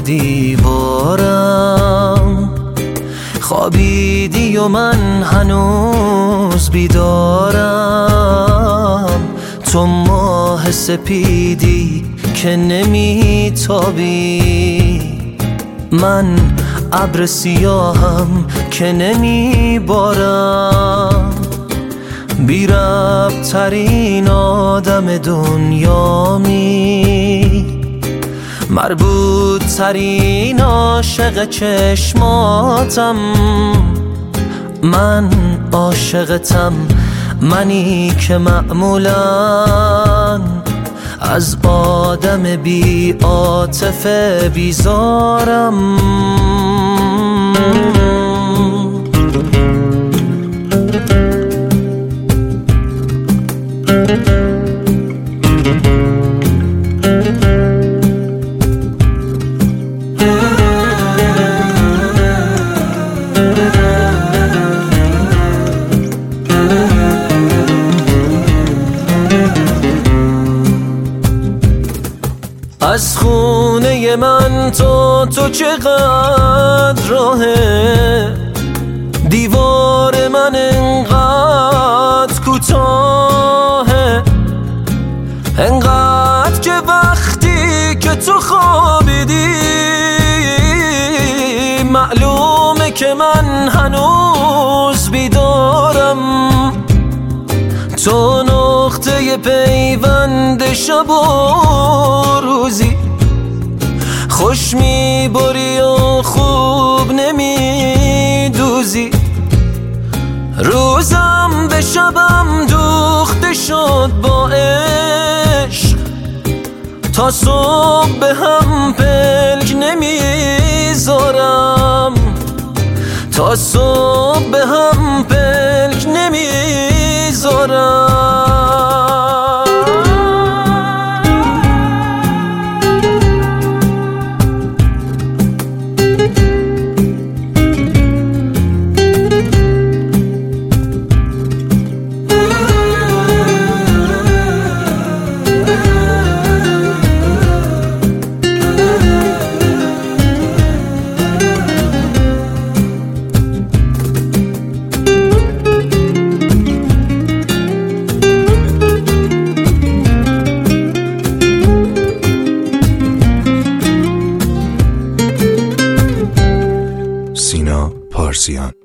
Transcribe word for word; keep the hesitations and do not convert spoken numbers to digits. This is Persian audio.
دیوارم، خوابیدی و من هنوز بیدارم. تو ماه سپیدی که نمیتابی، من ابر سیاهم که نمیبارم. بی ربط ترین آدم دنیامی، مربوط ترین عاشق چشماتم. من عاشقتم، منی که معمولاً از آدم بی عاطفه بیزارم. از خونه من تا تو چقدر راهه، دیوار من انقدر کوتاهه، انقدر که وقتی که تو خوابیدی معلومه که من هنوز بیدارم. تو نقطه پیوند شب و روزی، خوش میبری و خوب نمیدوزی. روزم به شبم دوخته شد با عشق، تا صبح به هم پلک نمیذارم، تا صبح به هم پلک نمیذارم. سینا پارسیان.